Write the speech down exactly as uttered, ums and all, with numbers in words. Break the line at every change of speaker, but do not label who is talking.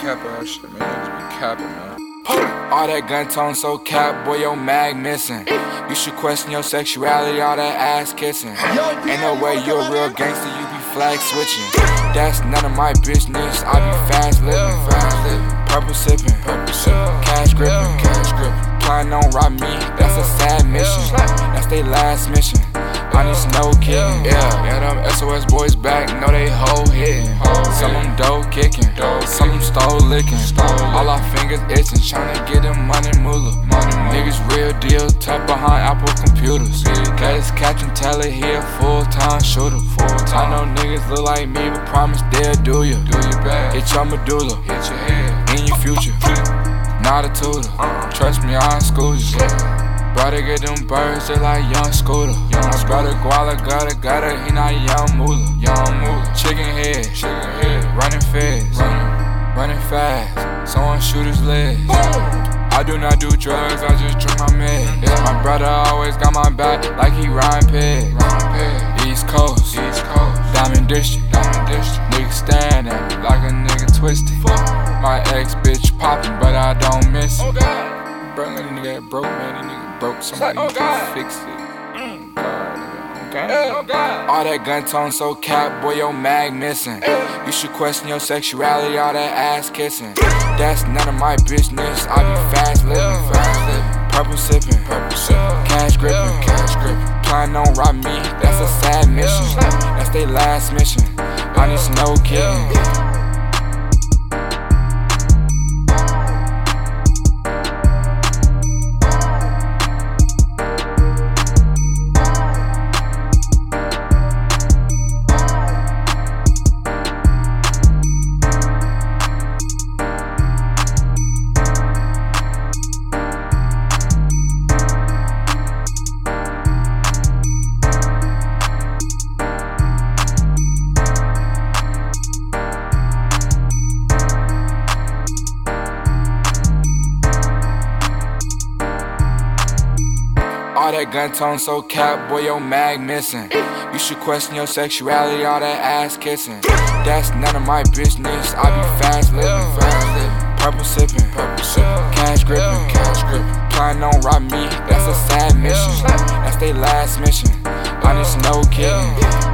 cap ass shit, man. Niggas be capping, man.
All that gun tone so cap, boy, your mag missing. You should question your sexuality, all that ass kissing. Ain't no way you a real gangster, you be flag switching. That's none of my business, I be fast living, fast living. Purple sipping, purple sipping, cash gripping, cash gripping. Plotting on rob me, that's a sad mission. That's their last mission. I need some no kidding, yeah. Yeah, them S O S boys back, know they hoe hitting. Some of them dough kicking, some of them stole licking. All our fingers itching, tryna get them money moolah. Niggas real deal, tough behind Apple computers. Got his Captain Teller, he a full-time shooter. I know niggas look like me, but promise they'll do you. Hit your medulla, hit your head, in your future. Not a tutor, trust me, I ain't school you. Brother get them birds just like young Scooter. Young brother Guala gutter gutter, he not young moolah. Young moolah. Chicken head, chicken head. Running fast, running, running fast. Someone shoot his legs. I do not do drugs, I just drink my meds. Yeah, my brother always got my back like he Ryan Peg. East Coast, East Coast. Diamond District, Diamond District. Niggas staring at me like a nigga twisted. My ex bitch poppin', but I don't miss it. Bro, that nigga got broke, man. That nigga broke. Somebody like, oh God. Fix it. Mm. God, nigga. Okay. Oh God. All that gun tone so cap, boy, your mag missing. Hey. You should question your sexuality, all that ass kissing. That's none of my business. I be fast living, fast living. Purple sipping, purple sipping. Cash gripping, cash gripping. Plotting on rob me, that's a sad mission. That's their last mission. I need some no kidding. All that gun tone so cap, boy, your mag missing. You should question your sexuality, all that ass kissing. That's none of my business, I be fast living, fast living. Purple sipping, purple sipping. Cash gripping, cash gripping. Plotting on rob me, that's a sad mission. That's their last mission. I need some no kidding.